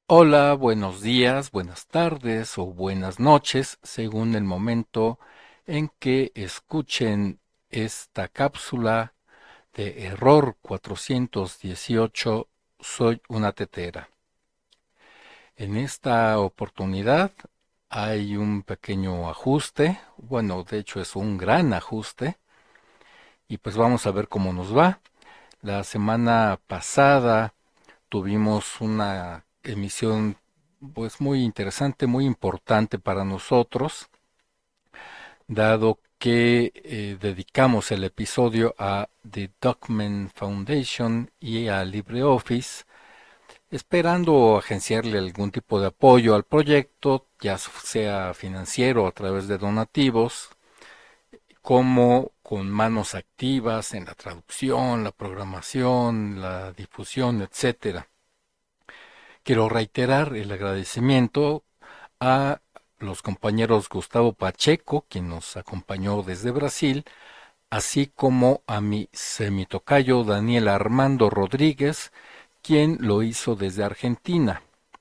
Hola, buenos días, buenas tardes o buenas noches, según el momento en que escuchen esta cápsula de Error 418. Soy una tetera. En esta oportunidad hay un pequeño ajuste, bueno, de hecho es un gran ajuste, y pues vamos a ver cómo nos va. La semana pasada tuvimos una emisión pues muy interesante, muy importante para nosotros, dado que dedicamos el episodio a The Document Foundation y a LibreOffice, esperando agenciarle algún tipo de apoyo al proyecto, ya sea financiero a través de donativos, como con manos activas en la traducción, la programación, la difusión, etcétera. Quiero reiterar el agradecimiento a los compañeros Gustavo Pacheco, quien nos acompañó desde Brasil, así como a mi semitocayo Daniel Armando Rodríguez, quien lo hizo desde Argentina.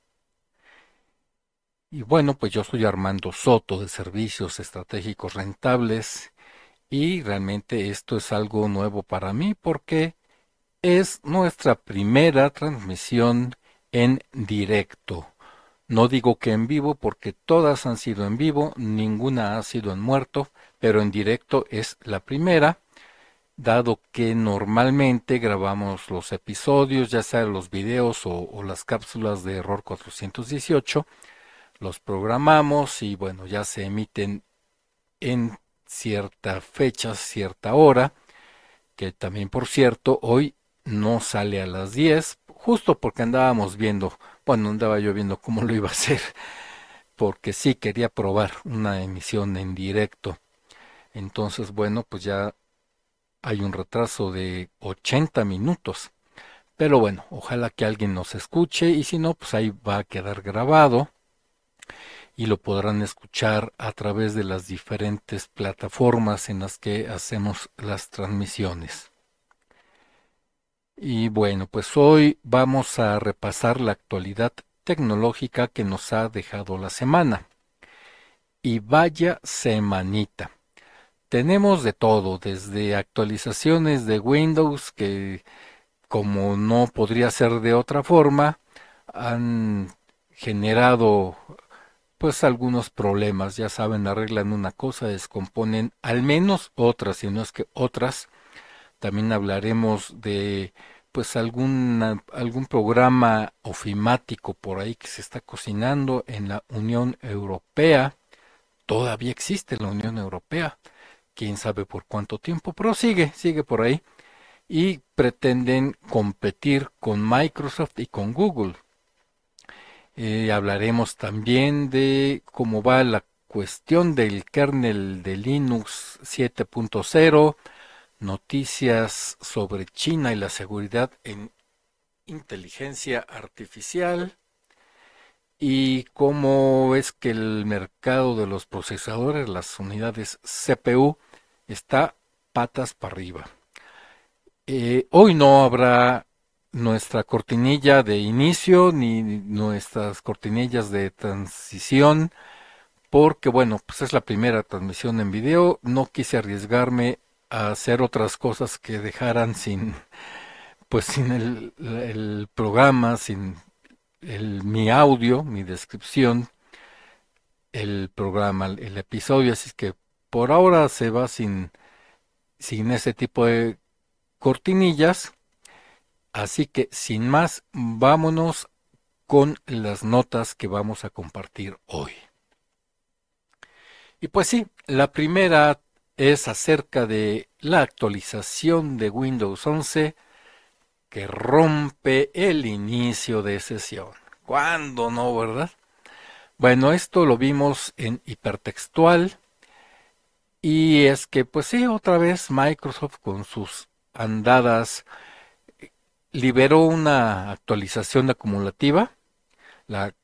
Y bueno, pues yo soy Armando Soto de Servicios Estratégicos Rentables y realmente esto es algo nuevo para mí porque es nuestra primera transmisión en directo. No digo que en vivo porque todas han sido en vivo, ninguna ha sido en muerto, pero en directo es la primera, dado que normalmente grabamos los episodios, ya sea los videos o las cápsulas de Error 418, los programamos y bueno, ya se emiten en cierta fecha, cierta hora, que también por cierto hoy no sale a las 10, justo porque andábamos viendo, bueno, andaba yo viendo cómo lo iba a hacer porque sí quería probar una emisión en directo. Entonces, bueno, pues ya hay un retraso de 80 minutos. Pero bueno, ojalá que alguien nos escuche y si no, pues ahí va a quedar grabado y lo podrán escuchar a través de las diferentes plataformas en las que hacemos las transmisiones. Y bueno, pues hoy vamos a repasar la actualidad tecnológica que nos ha dejado la semana. Y vaya semanita. Tenemos de todo, desde actualizaciones de Windows que, como no podría ser de otra forma, han generado pues algunos problemas. Ya saben, arreglan una cosa, descomponen al menos otras, si no es que otras. También hablaremos de pues algún programa ofimático por ahí que se está cocinando en la Unión Europea. Todavía existe la Unión Europea, quién sabe por cuánto tiempo, pero sigue por ahí y pretenden competir con Microsoft y con Google. Hablaremos también de cómo va la cuestión del kernel de Linux 7.0, noticias sobre China y la seguridad en inteligencia artificial y cómo es que el mercado de los procesadores, las unidades CPU, está patas para arriba. Hoy no habrá nuestra cortinilla de inicio ni nuestras cortinillas de transición porque bueno, pues es la primera transmisión en video, no quise arriesgarme a hacer otras cosas que dejaran sin pues sin el programa, sin mi audio, mi descripción, el programa, el episodio, así es que por ahora se va sin ese tipo de cortinillas. Así que sin más, vámonos con las notas que vamos a compartir hoy. Y pues sí, la primera es acerca de la actualización de Windows 11 que rompe el inicio de sesión. ¿Cuándo no, verdad? Bueno, esto lo vimos en hipertextual y es que pues sí, otra vez Microsoft con sus andadas liberó una actualización acumulativa, la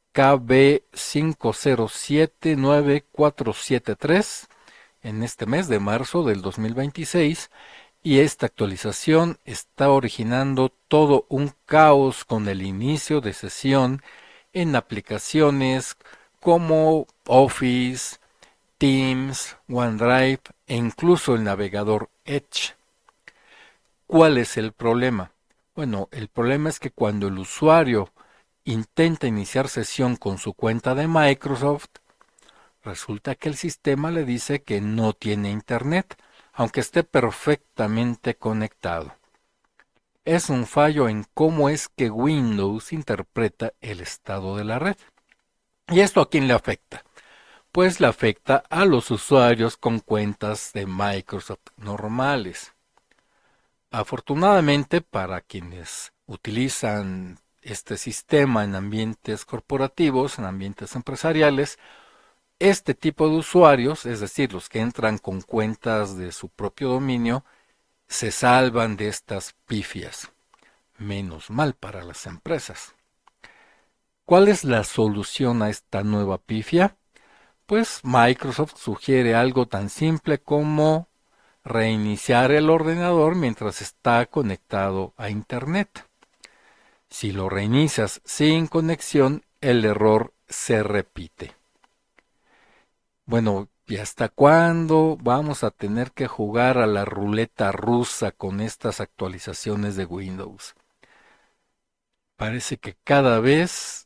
KB50799473, en este mes de marzo del 2026, y esta actualización está originando todo un caos con el inicio de sesión en aplicaciones como Office, Teams, OneDrive e incluso el navegador Edge. ¿Cuál es el problema? Bueno, el problema es que cuando el usuario intenta iniciar sesión con su cuenta de Microsoft, resulta que el sistema le dice que no tiene internet, aunque esté perfectamente conectado. Es un fallo en cómo es que Windows interpreta el estado de la red. ¿Y esto a quién le afecta? Pues le afecta a los usuarios con cuentas de Microsoft normales. Afortunadamente para quienes utilizan este sistema en ambientes corporativos, en ambientes empresariales, este tipo de usuarios, es decir, los que entran con cuentas de su propio dominio, se salvan de estas pifias. Menos mal para las empresas. ¿Cuál es la solución a esta nueva pifia? Pues Microsoft sugiere algo tan simple como reiniciar el ordenador mientras está conectado a Internet. Si lo reinicias sin conexión, el error se repite. Bueno, ¿y hasta cuándo vamos a tener que jugar a la ruleta rusa con estas actualizaciones de Windows? Parece que cada vez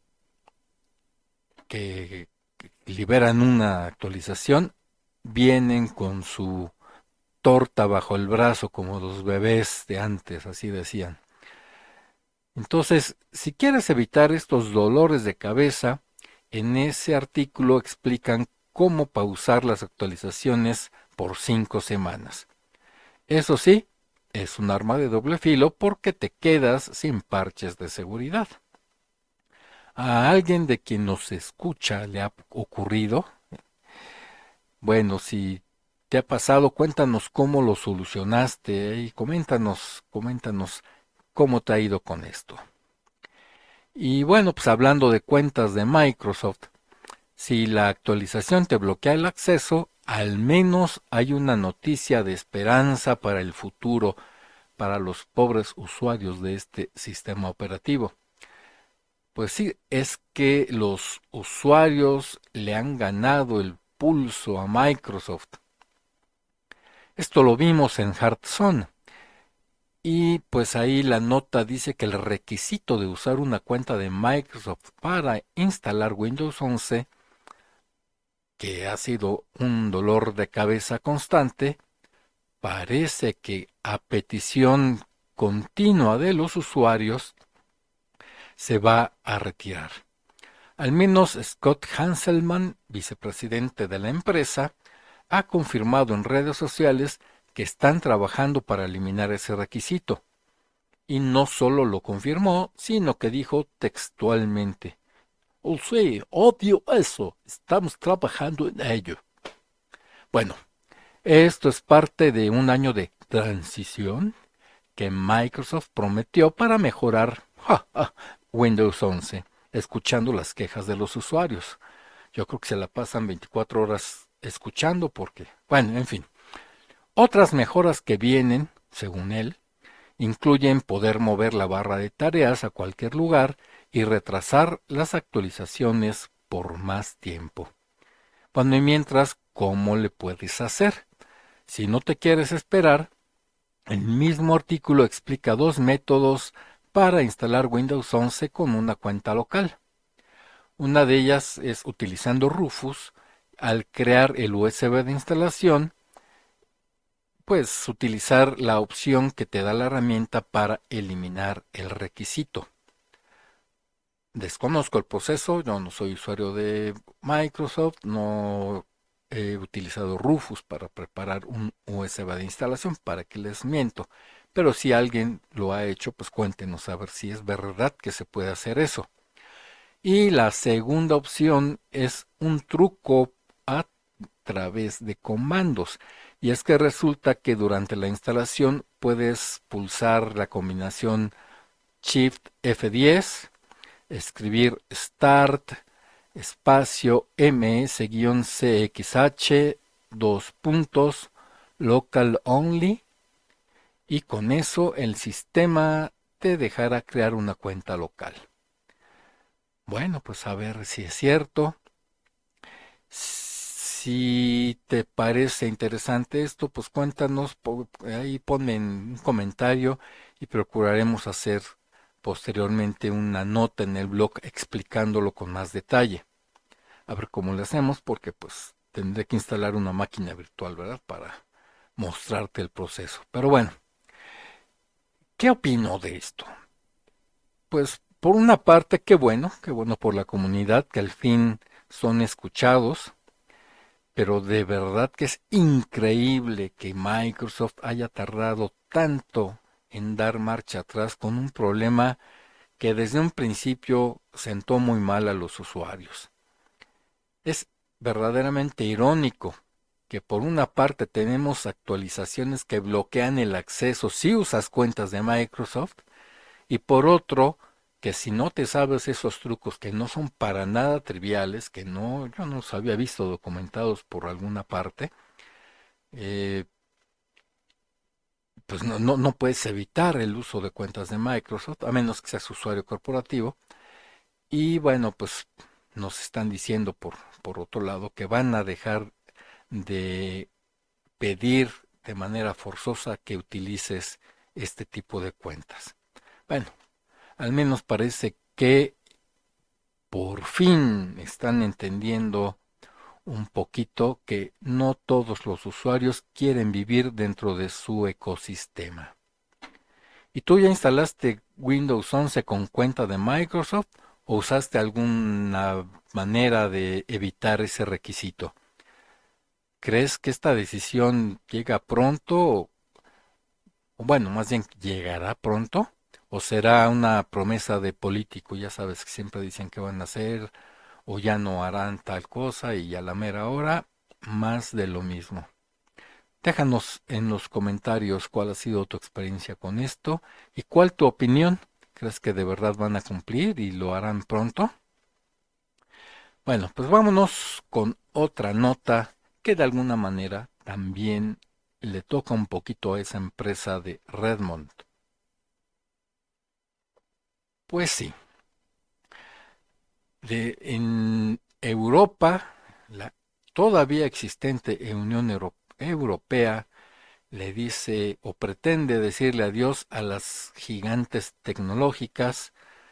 que liberan una actualización, vienen con su torta bajo el brazo como los bebés de antes, así decían. Entonces, si quieres evitar estos dolores de cabeza, en ese artículo explican cómo pausar las actualizaciones por 5 semanas. Eso sí, es un arma de doble filo porque te quedas sin parches de seguridad. ¿A alguien de quien nos escucha le ha ocurrido? Bueno, si te ha pasado, cuéntanos cómo lo solucionaste y coméntanos cómo te ha ido con esto. Y bueno, pues hablando de cuentas de Microsoft, si la actualización te bloquea el acceso, al menos hay una noticia de esperanza para el futuro, para los pobres usuarios de este sistema operativo. Pues sí, es que los usuarios le han ganado el pulso a Microsoft. Esto lo vimos en Hearthstone. Y pues ahí la nota dice que el requisito de usar una cuenta de Microsoft para instalar Windows 11, que ha sido un dolor de cabeza constante, parece que a petición continua de los usuarios se va a retirar. Al menos Scott Hanselman, vicepresidente de la empresa, ha confirmado en redes sociales que están trabajando para eliminar ese requisito. Y no solo lo confirmó, sino que dijo textualmente: "Oh, sí, obvio eso, estamos trabajando en ello". Bueno, esto es parte de un año de transición que Microsoft prometió para mejorar Windows 11, escuchando las quejas de los usuarios. Yo creo que se la pasan 24 horas escuchando porque, bueno, en fin. Otras mejoras que vienen, según él, incluyen poder mover la barra de tareas a cualquier lugar y retrasar las actualizaciones por más tiempo. Bueno, y mientras, ¿cómo le puedes hacer? Si no te quieres esperar, el mismo artículo explica dos métodos para instalar Windows 11 con una cuenta local. Una de ellas es utilizando Rufus. Al crear el USB de instalación, pues utilizar la opción que te da la herramienta para eliminar el requisito. Desconozco el proceso, yo no soy usuario de Microsoft, no he utilizado Rufus para preparar un USB de instalación, para que les miento. Pero si alguien lo ha hecho, pues cuéntenos a ver si es verdad que se puede hacer eso. Y la segunda opción es un truco a través de comandos. Y es que resulta que durante la instalación puedes pulsar la combinación Shift F10, escribir Start, espacio ms-cxh, dos puntos, local only, y con eso el sistema te dejará crear una cuenta local. Bueno, pues a ver si es cierto. Si te parece interesante esto, pues cuéntanos, ahí ponme en un comentario y procuraremos hacer posteriormente una nota en el blog explicándolo con más detalle. A ver cómo le hacemos, porque pues tendré que instalar una máquina virtual, ¿verdad? Para mostrarte el proceso. Pero bueno, ¿qué opino de esto? Pues por una parte, qué bueno por la comunidad, que al fin son escuchados. Pero de verdad que es increíble que Microsoft haya tardado tanto en dar marcha atrás con un problema que desde un principio sentó muy mal a los usuarios. Es verdaderamente irónico que por una parte tenemos actualizaciones que bloquean el acceso si usas cuentas de Microsoft y por otro que si no te sabes esos trucos que no son para nada triviales, que no, yo no los había visto documentados por alguna parte, eh, pues no puedes evitar el uso de cuentas de Microsoft, a menos que seas usuario corporativo. Y bueno, pues nos están diciendo por otro lado que van a dejar de pedir de manera forzosa que utilices este tipo de cuentas. Bueno, al menos parece que por fin están entendiendo un poquito que no todos los usuarios quieren vivir dentro de su ecosistema. ¿Y tú ya instalaste Windows 11 con cuenta de Microsoft o usaste alguna manera de evitar ese requisito? ¿Crees que esta decisión llega pronto o bueno, más bien llegará pronto? ¿O será una promesa de político? Ya sabes que siempre dicen que van a hacer o ya no harán tal cosa y a la mera hora más de lo mismo. Déjanos en los comentarios cuál ha sido tu experiencia con esto y cuál tu opinión. ¿Crees que de verdad van a cumplir y lo harán pronto? Bueno, pues vámonos con otra nota que de alguna manera también le toca un poquito a esa empresa de Redmond. Pues sí, en Europa, la todavía existente Unión Europea le dice o pretende decirle adiós a las gigantes tecnológicas,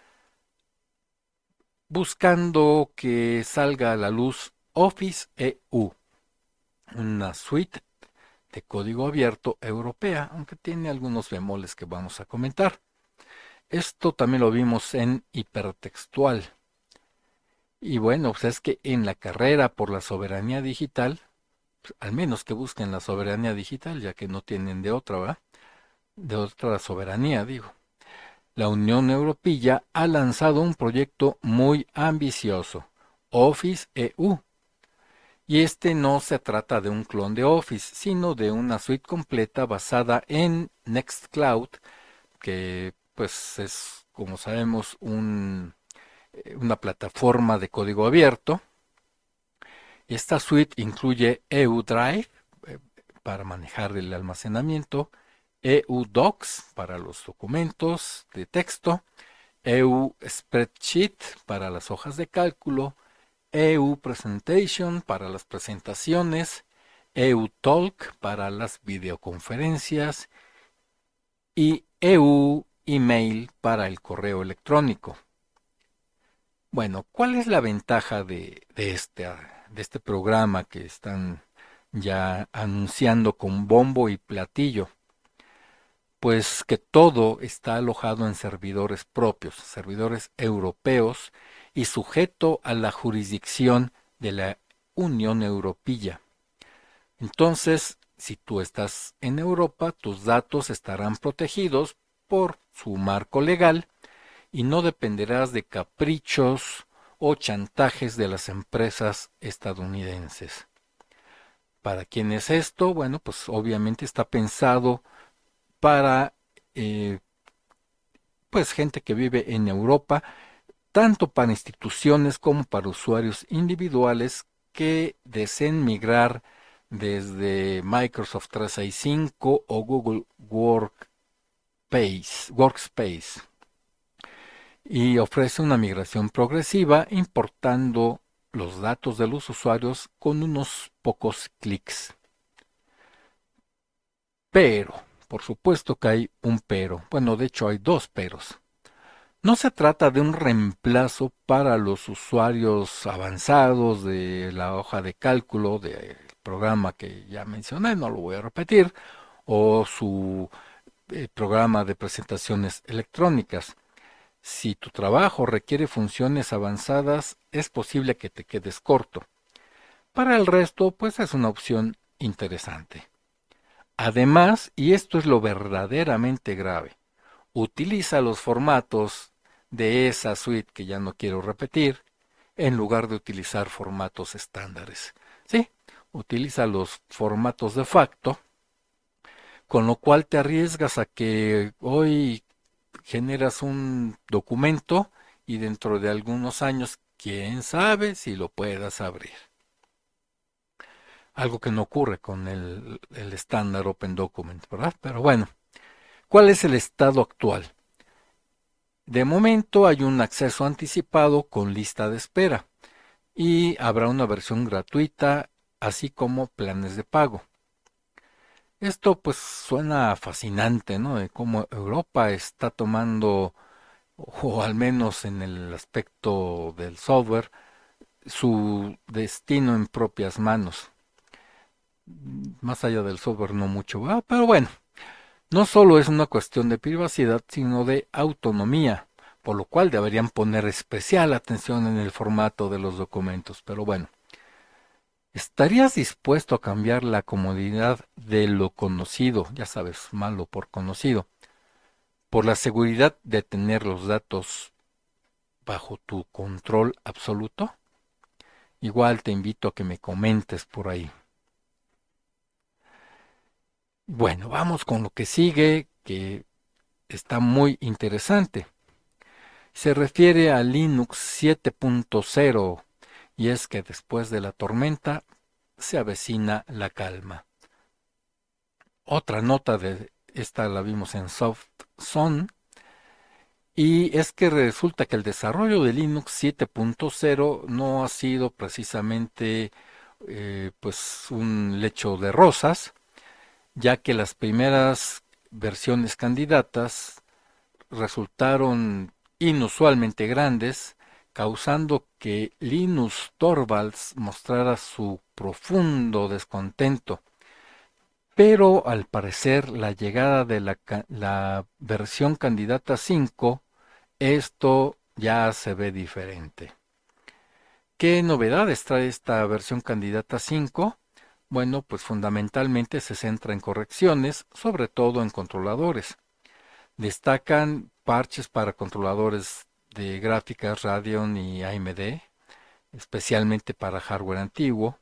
buscando que salga a la luz Office EU, una suite de código abierto europea, aunque tiene algunos bemoles que vamos a comentar. Esto también lo vimos en hipertextual. Y bueno, pues es que en la carrera por la soberanía digital, pues al menos que busquen la soberanía digital, ya que no tienen de otra, ¿va? De otra soberanía, digo. La Unión Europea ha lanzado un proyecto muy ambicioso, Office EU. Y este no se trata de un clon de Office, sino de una suite completa basada en Nextcloud, que pues es, como sabemos, una plataforma de código abierto. Esta suite incluye EU Drive eh, para manejar el almacenamiento, EU Docs para los documentos de texto, EU Spreadsheet para las hojas de cálculo, EU Presentation para las presentaciones, EU Talk para las videoconferencias y EU Email para el correo electrónico. Bueno, ¿cuál es la ventaja de este programa que están ya anunciando con bombo y platillo? Pues que todo está alojado en servidores propios, servidores europeos y sujeto a la jurisdicción de la Unión Europea. Entonces, si tú estás en Europa, tus datos estarán protegidos por su marco legal y no dependerás de caprichos o chantajes de las empresas estadounidenses. ¿Para quién es esto? Bueno, pues obviamente está pensado para pues gente que vive en Europa, tanto para instituciones como para usuarios individuales que deseen migrar desde Microsoft 365 o Google Workspace. y ofrece una migración progresiva importando los datos de los usuarios con unos pocos clics. Pero, por supuesto que hay un pero. Bueno, de hecho hay dos peros. No se trata de un reemplazo para los usuarios avanzados de la hoja de cálculo del programa que ya mencioné, no lo voy a repetir, o su programa de presentaciones electrónicas. Si tu trabajo requiere funciones avanzadas, es posible que te quedes corto. Para el resto, pues es una opción interesante. Además, y esto es lo verdaderamente grave, utiliza los formatos de esa suite que ya no quiero repetir, en lugar de utilizar formatos estándares. Sí, utiliza los formatos de facto, con lo cual te arriesgas a que hoy generas un documento y dentro de algunos años, quién sabe si lo puedas abrir. Algo que no ocurre con el estándar Open Document, ¿verdad? Pero bueno, ¿cuál es el estado actual? De momento hay un acceso anticipado con lista de espera y habrá una versión gratuita, así como planes de pago. Esto pues suena fascinante, ¿no? De cómo Europa está tomando, o al menos en el aspecto del software, su destino en propias manos. Más allá del software no mucho va, pero bueno, no solo es una cuestión de privacidad, sino de autonomía, por lo cual deberían poner especial atención en el formato de los documentos. Pero bueno, ¿estarías dispuesto a cambiar la comodidad de lo conocido, ya sabes, malo por conocido, por la seguridad de tener los datos bajo tu control absoluto? Igual te invito a que me comentes por ahí. Bueno, vamos con lo que sigue, que está muy interesante. Se refiere a Linux 7.0 y es que después de la tormenta se avecina la calma. Otra nota de esta la vimos en SoftZone y es que resulta que el desarrollo de Linux 7.0 no ha sido precisamente pues un lecho de rosas, ya que las primeras versiones candidatas resultaron inusualmente grandes, causando que Linus Torvalds mostrara su profundo descontento. Pero al parecer la llegada de la versión candidata 5, esto ya se ve diferente. ¿Qué novedades trae esta versión candidata 5? Bueno, pues fundamentalmente se centra en correcciones, sobre todo en controladores. Destacan parches para controladores de gráficas Radeon y AMD, especialmente para hardware antiguo.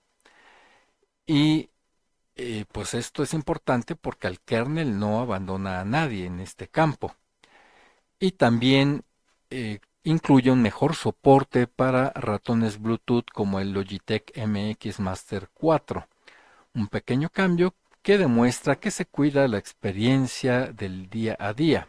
Y pues esto es importante porque el kernel no abandona a nadie en este campo. Y también incluye un mejor soporte para ratones Bluetooth como el Logitech MX Master 4. Un pequeño cambio que demuestra que se cuida la experiencia del día a día.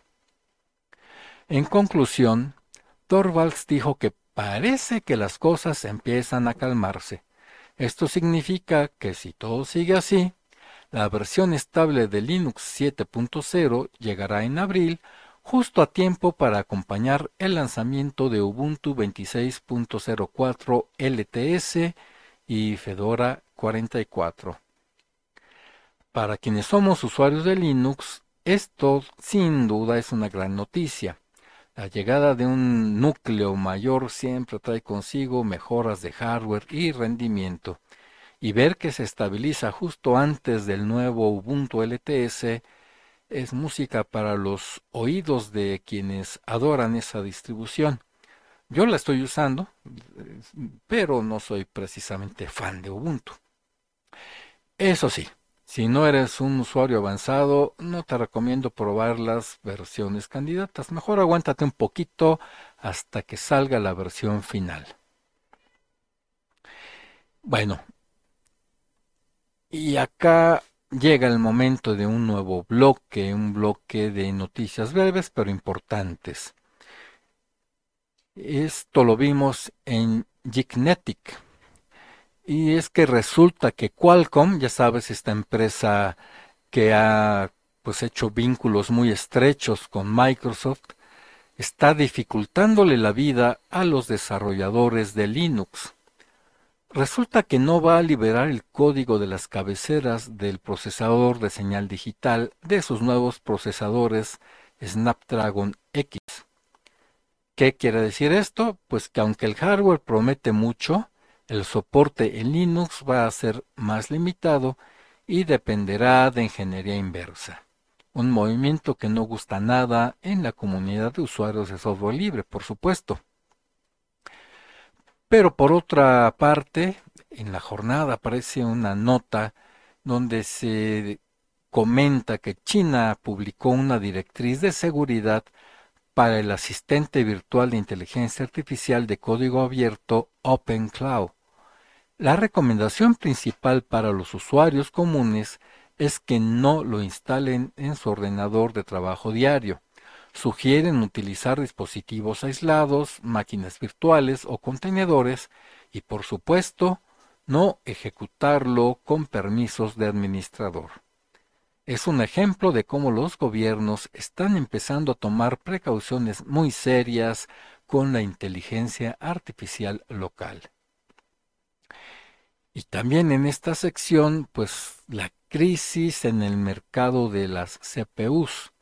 En conclusión, Torvalds dijo que parece que las cosas empiezan a calmarse. Esto significa que si todo sigue así, la versión estable de Linux 7.0 llegará en abril, justo a tiempo para acompañar el lanzamiento de Ubuntu 26.04 LTS y Fedora 44. Para quienes somos usuarios de Linux, esto sin duda es una gran noticia. La llegada de un núcleo mayor siempre trae consigo mejoras de hardware y rendimiento, y ver que se estabiliza justo antes del nuevo Ubuntu LTS es música para los oídos de quienes adoran esa distribución. Yo la estoy usando, pero no soy precisamente fan de Ubuntu. Eso sí, si no eres un usuario avanzado, no te recomiendo probar las versiones candidatas. Mejor aguántate un poquito hasta que salga la versión final. Bueno, y acá llega el momento de un nuevo bloque, un bloque de noticias breves pero importantes. Esto lo vimos en Gignetic. Y es que resulta que Qualcomm, ya sabes, esta empresa que ha pues hecho vínculos muy estrechos con Microsoft, está dificultándole la vida a los desarrolladores de Linux. Resulta que no va a liberar el código de las cabeceras del procesador de señal digital de sus nuevos procesadores Snapdragon X. ¿Qué quiere decir esto? Pues que aunque el hardware promete mucho, el soporte en Linux va a ser más limitado y dependerá de ingeniería inversa. Un movimiento que no gusta nada en la comunidad de usuarios de software libre, por supuesto. Pero por otra parte, en la jornada aparece una nota donde se comenta que China publicó una directriz de seguridad para el asistente virtual de inteligencia artificial de código abierto OpenCloud. La recomendación principal para los usuarios comunes es que no lo instalen en su ordenador de trabajo diario. Sugieren utilizar dispositivos aislados, máquinas virtuales o contenedores y, por supuesto, no ejecutarlo con permisos de administrador. Es un ejemplo de cómo los gobiernos están empezando a tomar precauciones muy serias con la inteligencia artificial local. Y también en esta sección, pues la crisis en el mercado de las CPUs.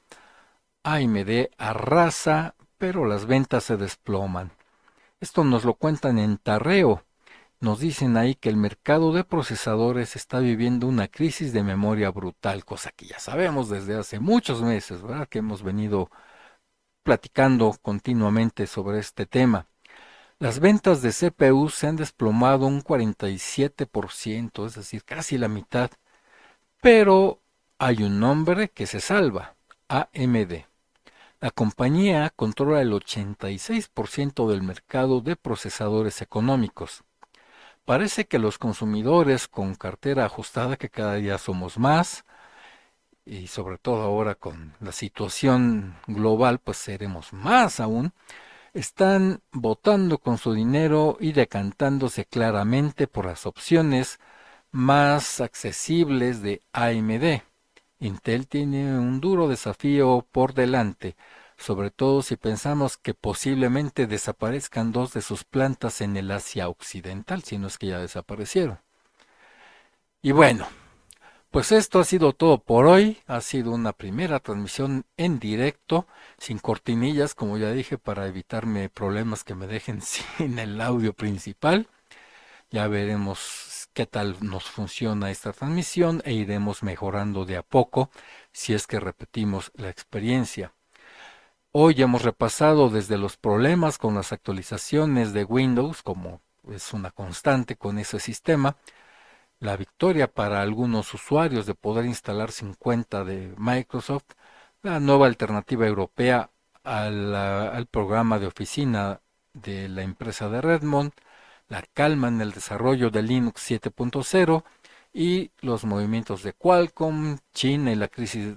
AMD arrasa, pero las ventas se desploman. Esto nos lo cuentan en Tarreo. Nos dicen ahí que el mercado de procesadores está viviendo una crisis de memoria brutal, cosa que ya sabemos desde hace muchos meses, ¿verdad? Que hemos venido platicando continuamente sobre este tema. Las ventas de CPU se han desplomado un 47%, es decir, casi la mitad, pero hay un nombre que se salva, AMD. La compañía controla el 86% del mercado de procesadores económicos. Parece que los consumidores con cartera ajustada, que cada día somos más, y sobre todo ahora con la situación global, pues seremos más aún, están votando con su dinero y decantándose claramente por las opciones más accesibles de AMD. Intel tiene un duro desafío por delante, sobre todo si pensamos que posiblemente desaparezcan dos de sus plantas en el Asia Occidental, si no es que ya desaparecieron. Y bueno, pues esto ha sido todo por hoy. Ha sido una primera transmisión en directo, sin cortinillas, como ya dije, para evitarme problemas que me dejen sin el audio principal. Ya veremos qué tal nos funciona esta transmisión e iremos mejorando de a poco si es que repetimos la experiencia. Hoy ya hemos repasado desde los problemas con las actualizaciones de Windows, como es una constante con ese sistema, la victoria para algunos usuarios de poder instalar sin cuenta de Microsoft, la nueva alternativa europea al programa de oficina de la empresa de Redmond, la calma en el desarrollo de Linux 7.0 y los movimientos de Qualcomm, China y la crisis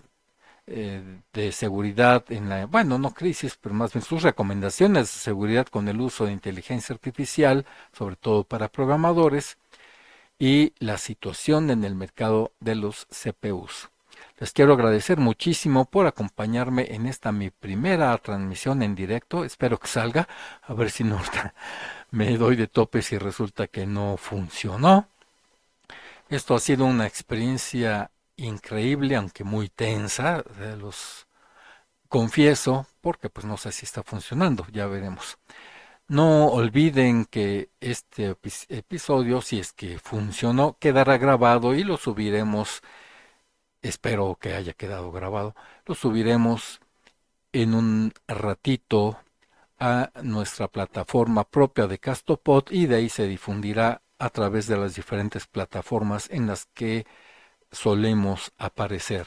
de seguridad en la, bueno, no crisis, pero más bien sus recomendaciones de seguridad con el uso de inteligencia artificial, sobre todo para programadores, y la situación en el mercado de los CPUs. Les quiero agradecer muchísimo por acompañarme en esta mi primera transmisión en directo. Espero que salga, a ver si no me doy de tope si resulta que no funcionó. Esto ha sido una experiencia increíble, aunque muy tensa, los confieso, porque pues no sé si está funcionando, ya veremos. No olviden que este episodio, si es que funcionó, quedará grabado y lo subiremos, espero que haya quedado grabado, lo subiremos en un ratito a nuestra plataforma propia de Castopod y de ahí se difundirá a través de las diferentes plataformas en las que solemos aparecer.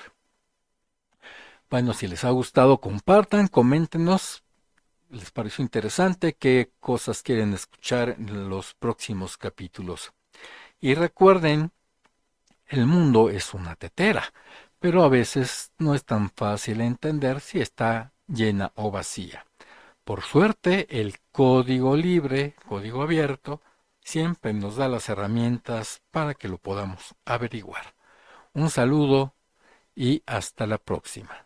Bueno, si les ha gustado, compartan, coméntenos, les pareció interesante, qué cosas quieren escuchar en los próximos capítulos. Y recuerden, el mundo es una tetera, pero a veces no es tan fácil entender si está llena o vacía. Por suerte, el código libre, código abierto, siempre nos da las herramientas para que lo podamos averiguar. Un saludo y hasta la próxima.